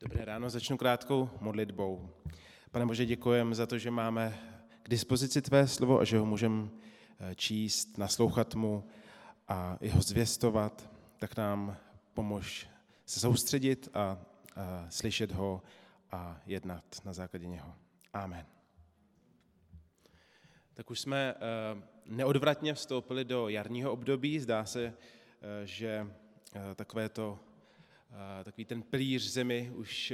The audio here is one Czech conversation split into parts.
Dobré ráno, začnu krátkou modlitbou. Pane Bože, děkujeme za to, že máme k dispozici tvé slovo a že ho můžeme číst, naslouchat mu a i ho zvěstovat. Tak nám pomož se soustředit a slyšet ho a jednat na základě něho. Amen. Tak už jsme neodvratně vstoupili do jarního období. Zdá se, že takový ten pilíř zimy už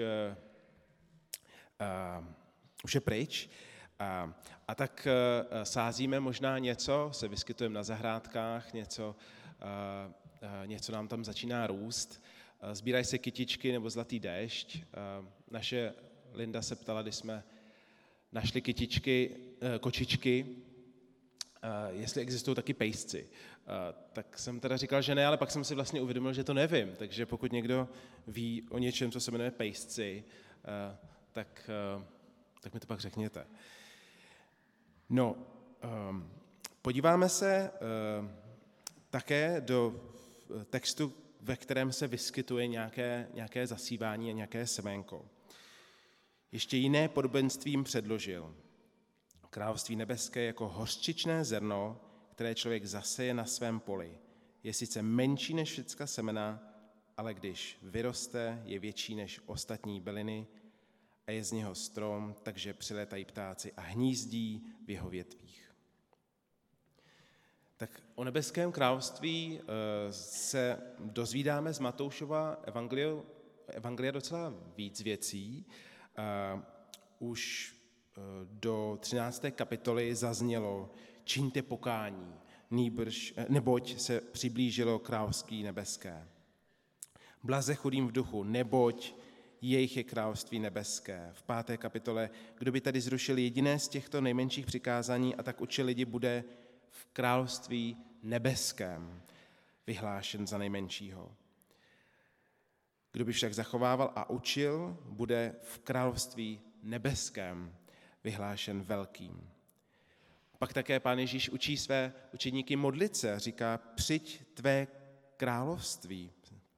je pryč. A tak sázíme možná něco, se vyskytujeme na zahrádkách, něco nám tam začíná růst. Sbírají se kytičky nebo zlatý déšť. Naše Linda se ptala, když jsme našli kočičky, jestli existují taky pejsci. Tak jsem teda říkal, že ne, ale pak jsem si vlastně uvědomil, že to nevím. Takže pokud někdo ví o něčem, co se jmenuje pejsci, tak mi to pak řekněte. No, podíváme se také do textu, ve kterém se vyskytuje nějaké zasívání a nějaké seménko. Ještě jiné podobenství jim předložil. Království nebeské jako hořčičné zrno, které člověk zaseje na svém poli. Je sice menší než všecka semena, ale když vyroste, je větší než ostatní byliny a je z něho strom, takže přilétají ptáci a hnízdí v jeho větvích. Tak o nebeském království se dozvídáme z Matoušova evangelia docela víc věcí. Už do 13. kapitoly zaznělo: čiňte pokání, neboť se přiblížilo království nebeské. Blaze chudým v duchu, neboť jejich je království nebeské. V 5. kapitole: kdo by tady zrušil jediné z těchto nejmenších přikázání a tak učil lidi, bude v království nebeském vyhlášen za nejmenšího. Kdo by však zachovával a učil, bude v království nebeském vyhlášen velkým. Pak také Pán Ježíš učí své učedníky modlit se, říká: přijď tvé království.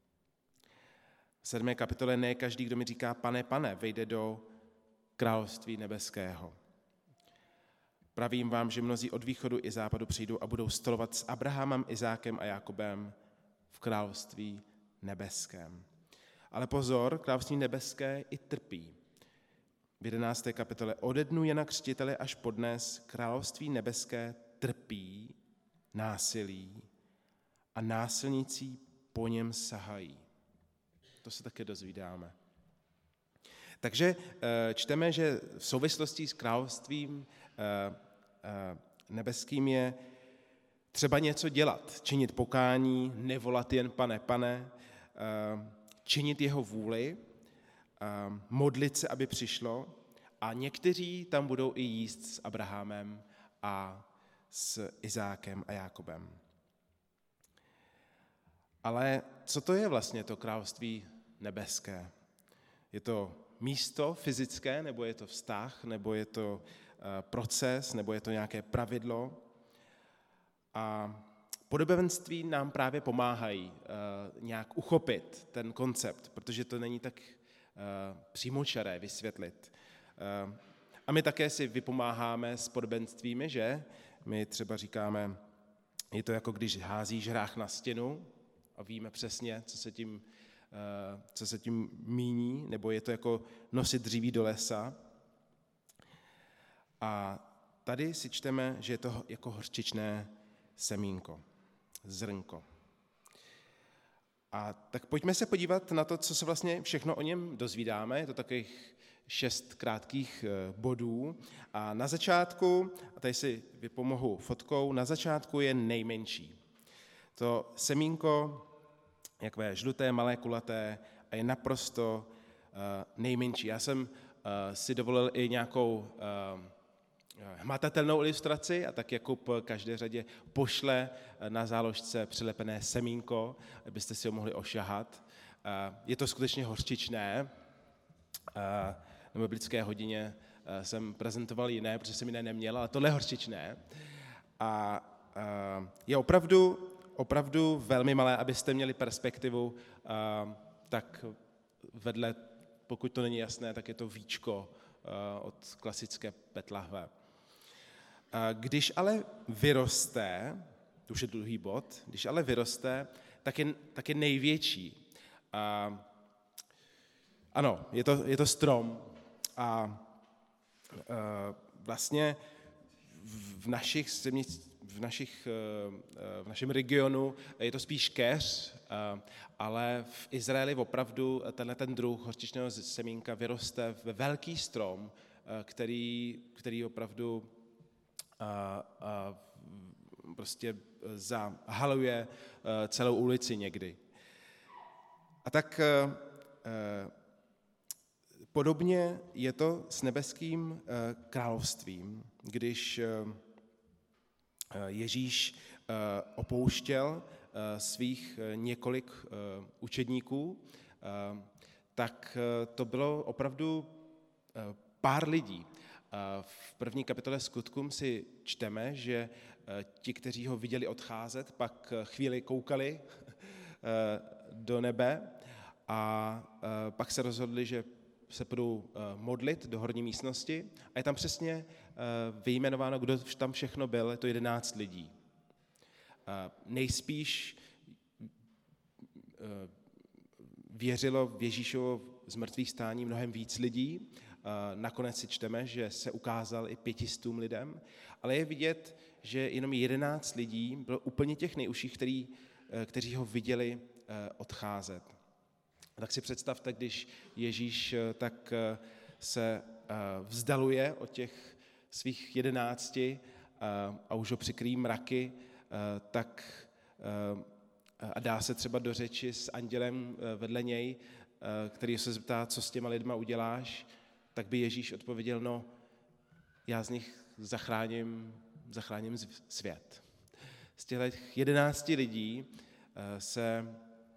V 7. kapitole: ne každý, kdo mi říká pane, pane, vejde do království nebeského. Pravím vám, že mnozí od východu i západu přijdou a budou stolovat s Abrahamem, Izákem a Jakobem v království nebeském. Ale pozor, království nebeské i trpí. V 11. kapitole: ode dnu Jana Křtitele až po dnes království nebeské trpí násilí a násilníci po něm sahají. To se také dozvídáme. Takže čteme, že v souvislosti s královstvím nebeským je třeba něco dělat, činit pokání, nevolat jen pane, pane, činit jeho vůli, modlit se, aby přišlo, a někteří tam budou i jíst s Abrahamem a s Izákem a Jakobem. Ale co to je vlastně to království nebeské? Je to místo fyzické, nebo je to vztah, nebo je to proces, nebo je to nějaké pravidlo? A podobenství nám právě pomáhají nějak uchopit ten koncept, protože to není tak přímočaré vysvětlit. A my také si vypomáháme s podobenstvími, že? My třeba říkáme, je to jako když házíš hrách na stěnu a víme přesně, co se tím míní, nebo je to jako nosit dříví do lesa. A tady si čteme, že je to jako hořčičné semínko, zrnko. A tak pojďme se podívat na to, co se vlastně všechno o něm dozvídáme. Je to takových 6 krátkých bodů. A na začátku, a tady si vypomohu fotkou, na začátku je nejmenší. To semínko, jakové žluté, malé, kulaté, a je naprosto nejmenší. Já jsem si dovolil i nějakou hmatatelnou ilustraci, a tak Jakub každé řadě pošle na záložce přilepené semínko, abyste si ho mohli ošahat. Je to skutečně hořčičné. Na biblické hodině jsem prezentoval jiné, protože jsem jiné neměl, ale tohle je hořčičné. A je opravdu velmi malé, abyste měli perspektivu, tak vedle pokud to není jasné, tak je to víčko od klasické PET lahve. Když ale vyroste, to už je druhý bod, když ale vyroste, tak je největší. Ano, je to strom a vlastně v našem regionu je to spíš keř, ale v Izraeli opravdu ten druh hořčičného semínka vyroste ve velký strom, který opravdu prostě zahaluje celou ulici někdy. A tak podobně je to s nebeským královstvím, když Ježíš opouštěl svých několik učedníků, tak to bylo opravdu pár lidí. V první kapitole Skutkům si čteme, že ti, kteří ho viděli odcházet, pak chvíli koukali do nebe a pak se rozhodli, že se budou modlit do horní místnosti a je tam přesně vyjmenováno, kdo tam všechno byl, je to 11 lidí. Nejspíš věřilo v Ježíšovo zmrtvých stání mnohem víc lidí, nakonec si čteme, že se ukázal i 500 lidem, ale je vidět, že jenom 11 lidí bylo úplně těch nejužších, kteří ho viděli odcházet. Tak si představte, když Ježíš tak se vzdaluje od těch svých 11 a už ho přikryjí mraky, a dá se třeba do řeči s andělem vedle něj, který se zeptá, co s těma lidma uděláš, tak by Ježíš odpověděl, no, já z nich zachráním svět. Z těch 11 lidí se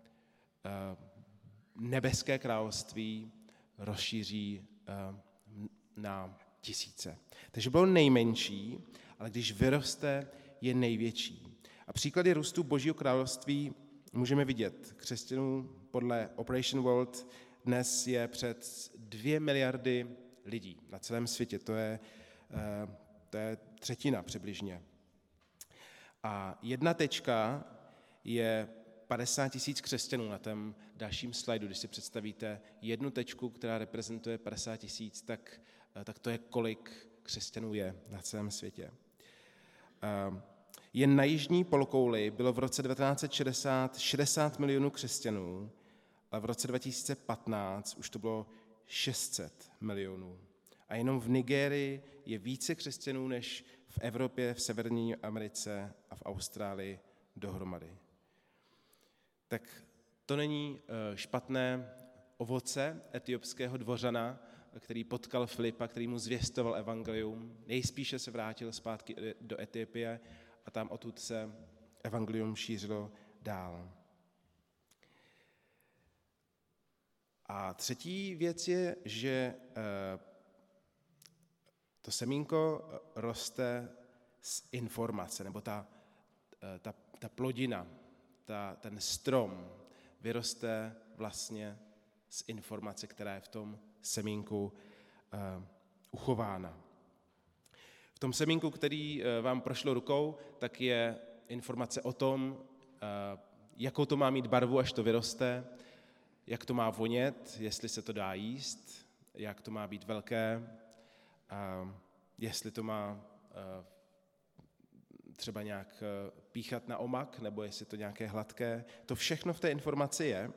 nebeské království rozšíří na tisíce. Takže bylo nejmenší, ale když vyroste, je největší. A příklady růstu Božího království můžeme vidět. Křesťanů podle Operation World dnes je přes 2 miliardy lidí na celém světě. To je třetina přibližně. A 1 tečka je 50 000 křesťanů na tom dalším slajdu. Když si představíte 1 tečku, která reprezentuje 50 000, tak to je, kolik křesťanů je na celém světě. Jen na jižní polokouli bylo v roce 1960 60 milionů křesťanů, a v roce 2015 už to bylo 600 milionů. A jenom v Nigérii je více křesťanů než v Evropě, v Severní Americe a v Austrálii dohromady. Tak to není špatné ovoce etiopského dvořana, který potkal Filipa, který mu zvěstoval evangelium. Nejspíše se vrátil zpátky do Etiopie a tam odtud se evangelium šířilo dál. A třetí věc je, že to semínko roste z informace, nebo ta plodina, ten strom vyroste vlastně z informace, která je v tom semínku uchována. V tom semínku, který vám prošlo rukou, tak je informace o tom, jakou to má mít barvu, až to vyroste, jak to má vonět, jestli se to dá jíst, jak to má být velké, jestli to má třeba nějak píchat na omak, nebo jestli to nějaké hladké. To všechno v té informaci je.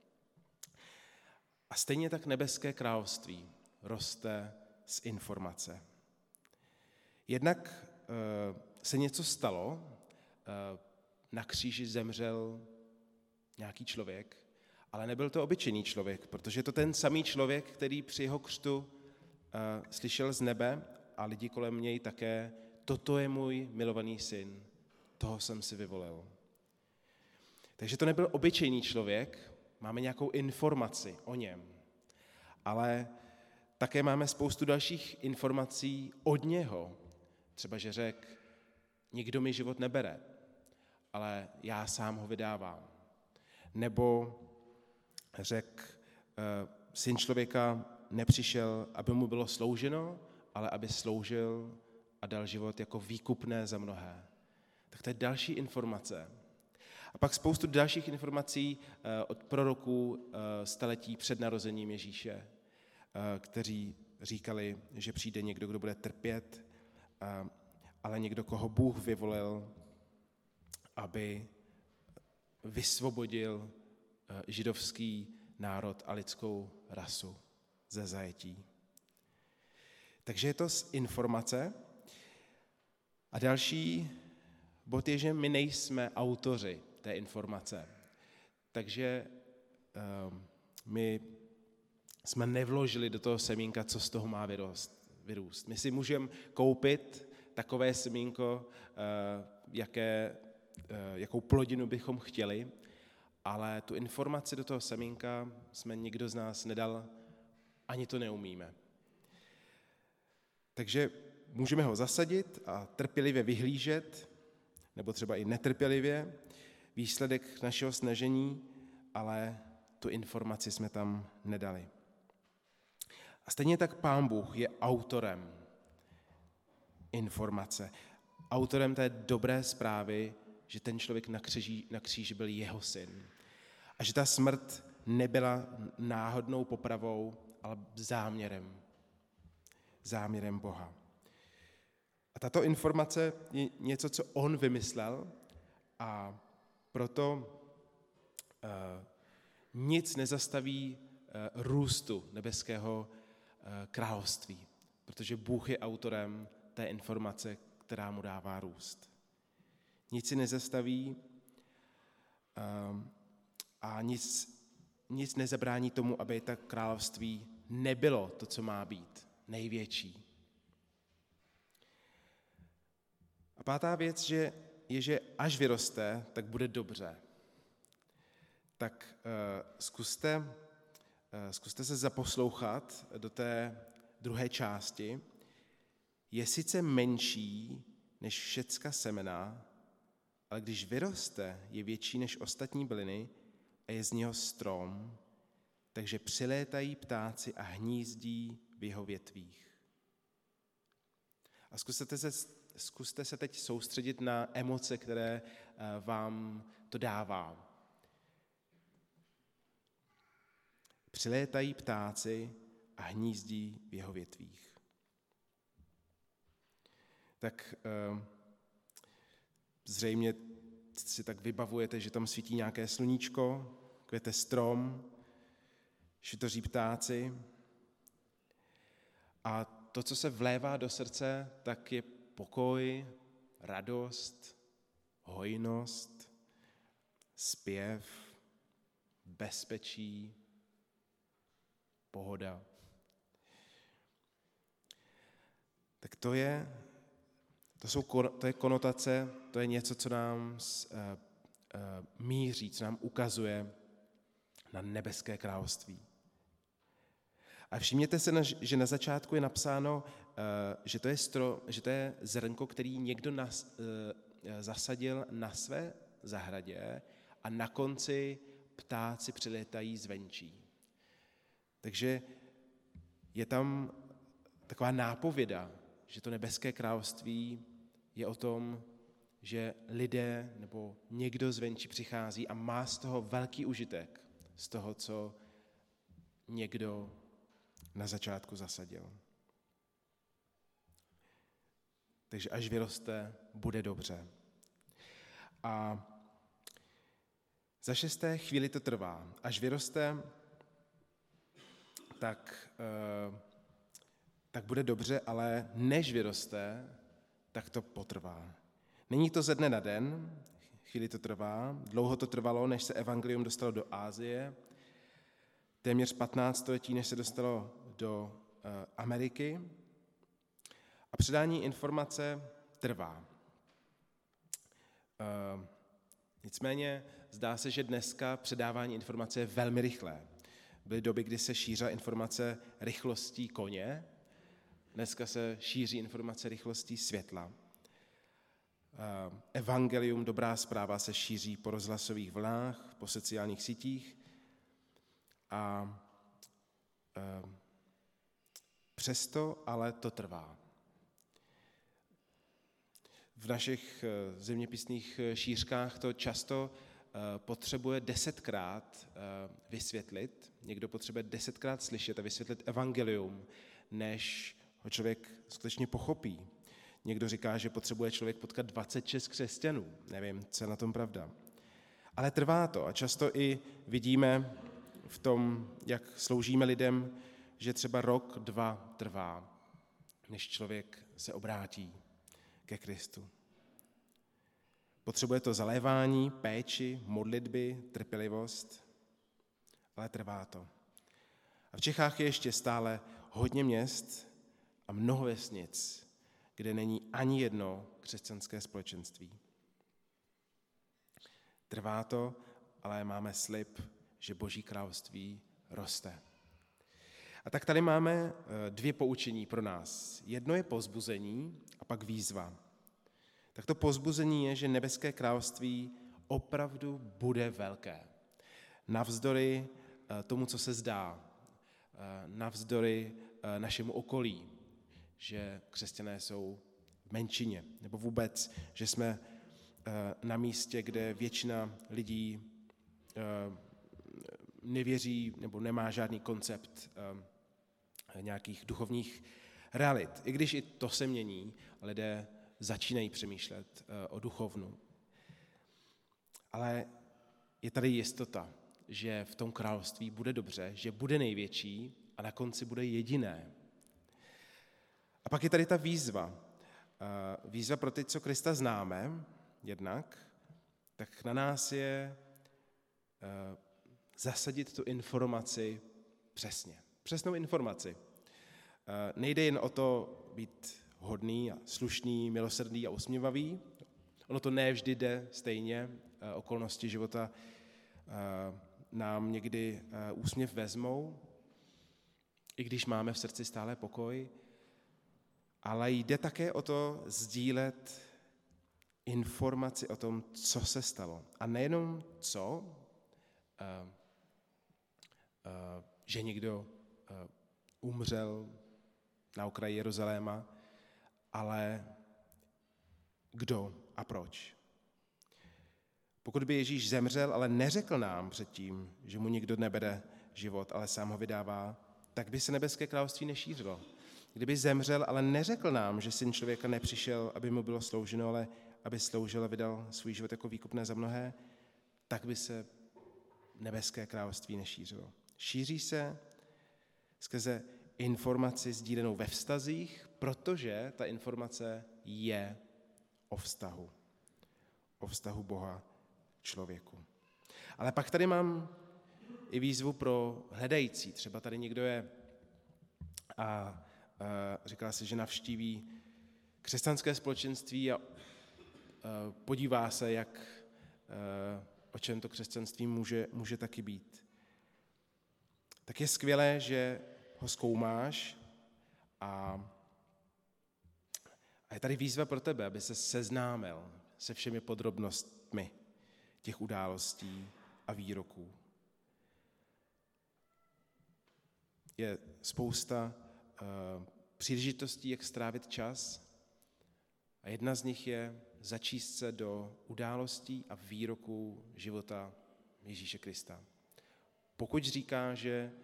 A stejně tak nebeské království roste z informace. Jednak se něco stalo, na kříži zemřel nějaký člověk, ale nebyl to obyčejný člověk, protože je to ten samý člověk, který při jeho křtu slyšel z nebe a lidi kolem něj také, toto je můj milovaný syn, toho jsem si vyvolil. Takže to nebyl obyčejný člověk, máme nějakou informaci o něm, ale také máme spoustu dalších informací od něho. Třeba, že řekl, nikdo mi život nebere, ale já sám ho vydávám. Nebo řekl, Syn člověka nepřišel, aby mu bylo slouženo, ale aby sloužil a dal život jako výkupné za mnohé. Tak to je další informace. A pak spoustu dalších informací od proroků staletí před narozením Ježíše, kteří říkali, že přijde někdo, kdo bude trpět, ale někdo, koho Bůh vyvolil, aby vysvobodil židovský národ a lidskou rasu ze zajetí. Takže je to z informace. A další bod je, že my nejsme autoři té informace. Takže my jsme nevložili do toho semínka, co z toho má vyrůst. My si můžeme koupit takové semínko, jakou plodinu bychom chtěli, ale tu informaci do toho semínka jsme nikdo z nás nedal, ani to neumíme. Takže můžeme ho zasadit a trpělivě vyhlížet, nebo třeba i netrpělivě, výsledek našeho snažení, ale tu informaci jsme tam nedali. A stejně tak Pán Bůh je autorem informace, autorem té dobré zprávy, že ten člověk na kříži byl jeho syn. A že ta smrt nebyla náhodnou popravou, ale záměrem Boha. A tato informace je něco, co on vymyslel, a proto nic nezastaví růstu nebeského království, protože Bůh je autorem té informace, která mu dává růst. Nic si nezastaví a nic nezabrání tomu, aby ta království nebylo to, co má být, největší. A pátá věc je, že až vyroste, tak bude dobře. Tak zkuste se zaposlouchat do té druhé části. Je sice menší než všecka semena, ale když vyroste, je větší než ostatní byliny a je z něho strom, takže přilétají ptáci a hnízdí v jeho větvích. A zkuste se teď soustředit na emoce, které vám to dává. Přilétají ptáci a hnízdí v jeho větvích. Tak zřejmě si tak vybavujete, že tam svítí nějaké sluníčko, kvete strom, švitoří ptáci. A to, co se vlévá do srdce, tak je pokoj, radost, hojnost, zpěv, bezpečí, pohoda. Tak to je konotace, to je něco, co nám míří, co nám ukazuje na nebeské království. A všimněte se, že na začátku je napsáno, že to je zrnko, který někdo zasadil na své zahradě a na konci ptáci přilétají zvenčí. Takže je tam taková nápověda, že to nebeské království je o tom, že lidé nebo někdo zvenčí přichází a má z toho velký užitek, z toho, co někdo na začátku zasadil. Takže až vyroste, bude dobře. A za šesté, chvíli to trvá. Až vyroste, tak bude dobře, ale než vyroste, tak to potrvá. Není to ze dne na den, chvíli to trvá, dlouho to trvalo, než se evangelium dostalo do Asie, téměř 15 století, než se dostalo do Ameriky, a předání informace trvá. Nicméně zdá se, že dneska předávání informace je velmi rychlé. Byly doby, kdy se šířila informace rychlostí koně, dneska se šíří informace rychlostí světla. Evangelium, dobrá zpráva, se šíří po rozhlasových vlnách, po sociálních sítích a Přesto ale to trvá. V našich zeměpisných šířkách to často potřebuje 10krát vysvětlit, někdo potřebuje 10krát slyšet a vysvětlit evangelium, než ho člověk skutečně pochopí. Někdo říká, že potřebuje člověk potkat 26 křesťanů. Nevím, co je na tom pravda. Ale trvá to a často i vidíme v tom, jak sloužíme lidem, že třeba rok, 2 trvá, než člověk se obrátí ke Kristu. Potřebuje to zalévání, péči, modlitby, trpělivost, ale trvá to. A v Čechách je ještě stále hodně měst a mnoho vesnic, kde není ani jedno křesťanské společenství. Trvá to, ale máme slib, že Boží království roste. A tak tady máme 2 poučení pro nás. Jedno je povzbuzení a pak výzva. Tak to povzbuzení je, že nebeské království opravdu bude velké. Navzdory tomu, co se zdá, navzdory našemu okolí, že křesťané jsou v menšině, nebo vůbec, že jsme na místě, kde většina lidí nevěří nebo nemá žádný koncept nějakých duchovních realit. I když i to se mění, lidé začínají přemýšlet o duchovnu. Ale je tady jistota, že v tom království bude dobře, že bude největší a na konci bude jediné. A pak je tady ta výzva. Výzva pro ty, co Krista známe, jednak, tak na nás je zasadit tu informaci přesně. Přesnou informaci. Nejde jen o to být hodný a slušný, milosrdný a usměvavý. Ono to ne vždy jde stejně. Okolnosti života nám někdy úsměv vezmou, i když máme v srdci stále pokoj. Ale jde také o to sdílet informaci o tom, co se stalo. A nejenom co, že někdo umřel na okraji Jeruzaléma, ale kdo a proč. Pokud by Ježíš zemřel, ale neřekl nám předtím, že mu nikdo nebere život, ale sám ho vydává, tak by se nebeské království nešířilo. Kdyby zemřel, ale neřekl nám, že Syn člověka nepřišel, aby mu bylo slouženo, ale aby sloužil a vydal svůj život jako výkupné za mnohé, tak by se nebeské království nešířilo. Šíří se skrze informaci sdílenou ve vztazích, protože ta informace je o vztahu. O vztahu Boha k člověku. Ale pak tady mám i výzvu pro hledající. Třeba tady někdo je a říká si, že navštíví křesťanské společenství a podívá se, o čem to křesťanství může taky být. Tak je skvělé, že ho zkoumáš a je tady výzva pro tebe, aby se seznámil se všemi podrobnostmi těch událostí a výroků. Je spousta příležitostí, jak strávit čas a jedna z nich je začíst se do událostí a výroků života Ježíše Krista. Pokud říká, že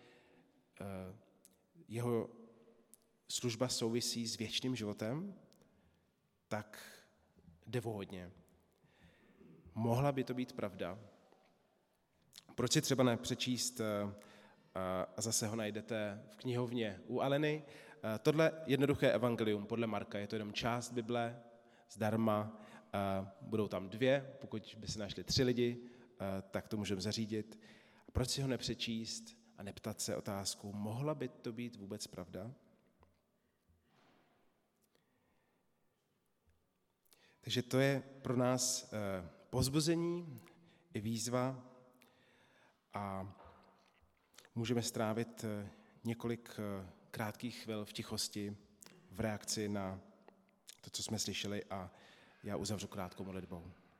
jeho služba souvisí s věčným životem, tak jde o hodně. Mohla by to být pravda. Proč si třeba nepřečíst, a zase ho najdete v knihovně u Aleny, tohle jednoduché evangelium podle Marka, je to jenom část Bible, zdarma, budou tam 2, pokud by se našli 3 lidi, tak to můžeme zařídit. A proč si ho nepřečíst a neptat se otázku, mohla by to být vůbec pravda? Takže to je pro nás povzbuzení i výzva a můžeme strávit několik krátkých chvil v tichosti v reakci na to, co jsme slyšeli a já uzavřu krátkou modlitbou.